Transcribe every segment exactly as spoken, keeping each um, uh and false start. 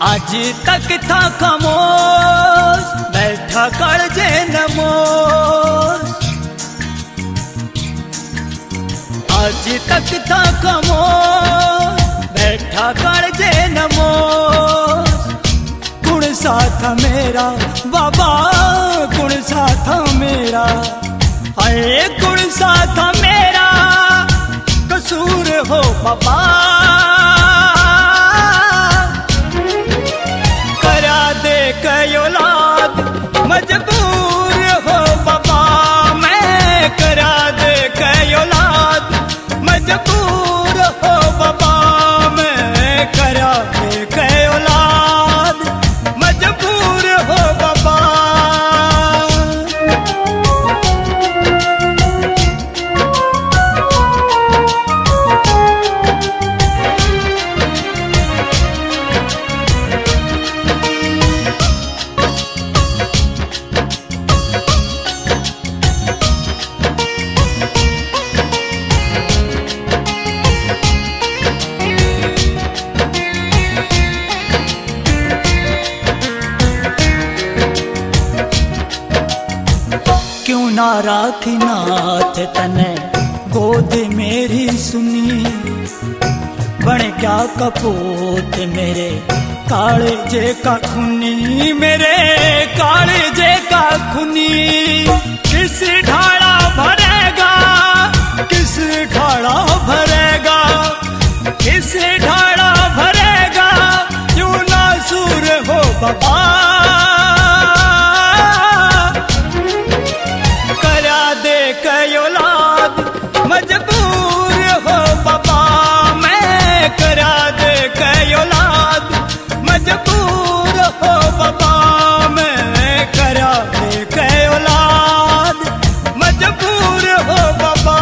आज तक था खामोश बैठा कालजे नमोश, आज तक था खामोश बैठा कालजे नमोश। गुण सा था मेरा बाबा गुण सा था मेरा, हाय गुण सा था मेरा कसूर हो बाबा। करा दे कई औलाद मजबूर हो बाबा, मैं करा दे कई औलाद मजबूर हो बाबा, मैं करा दे कई औलाद मजबूर हो बाबा। क्यों ना राखी नाथ तने गोद मेरी सुनी, बन क्या कपूत मेरे काले जे का खूनी, मेरे काले जे का खूनी। किस ढाला भरेगा किस ढाला भरेगा किस ढाला भरेगा, यूं ना सूर हो बाबा। कई औलाद मजबूर हो बाबा, मैं करा दे कई औलाद मजबूर हो बाबा, मैं करा दे कई औलाद मजबूर हो बाबा।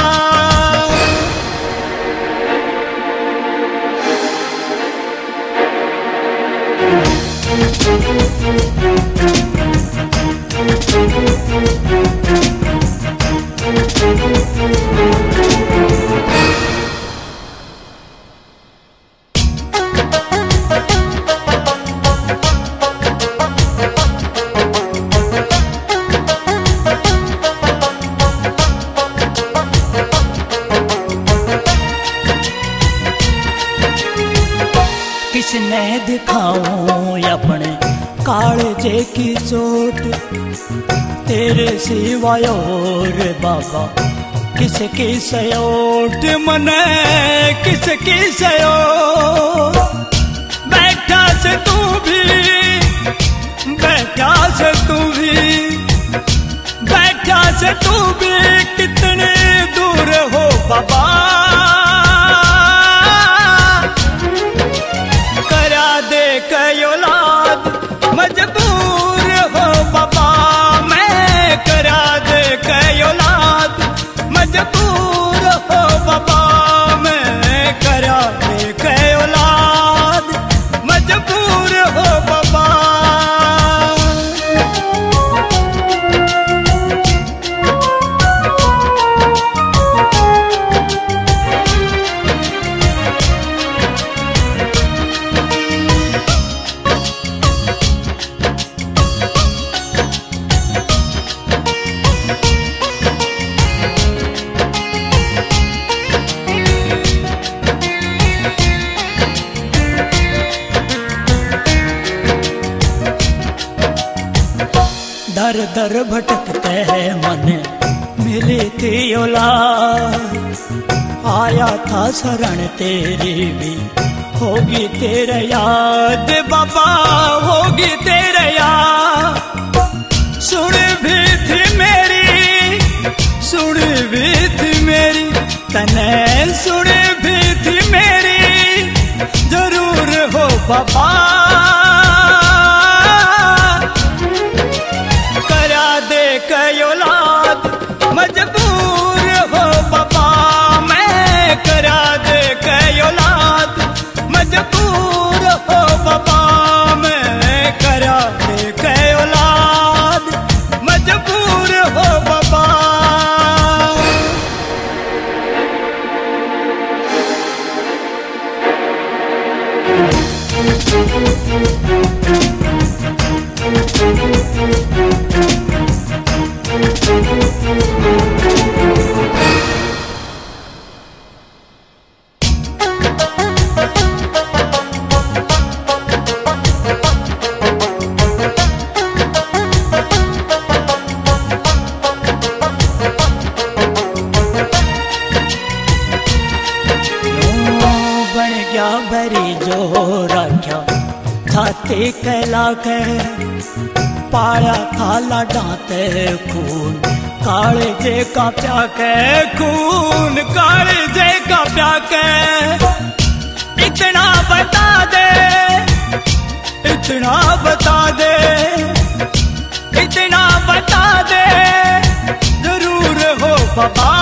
किसने दिखाऊं अपने कालजे की चोट, तेरे सिवाय और बाबा किसकी सयोट, मने किसकी सयोट। बैठा से तू भी बैठा से तू भी बैठा से तू भी कितने दूर हो बाबा। करा दे कई औलाद मजबूर हो बाबा, मैं करा दे कई औलाद मजबूर हो बाबा, मैं करा दे कई औलाद मजबूर हो बाबा। दर दर भटकते है मन मिली थी औलाद, आया था शरण तेरी भी होगी तेरे याद बाबा, होगी तेरे याद। सुन भी थी मेरी सुन भी थी मेरी तने सुन भी थी मेरी जरूर हो बाबा। करा दे कई औलाद मजबूर हो बाबा, मैं करा दे कई औलाद मजबूर हो बाबा, मैं करा दे कई औलाद मजबूर हो बाबा। Thank you. भरी जो रख्या छाती कहला के पाया था लाडाते खून काले जे का प्या के खून काले जे का प्या के इतना बता दे इतना बता दे इतना बता दे जरूर हो बाबा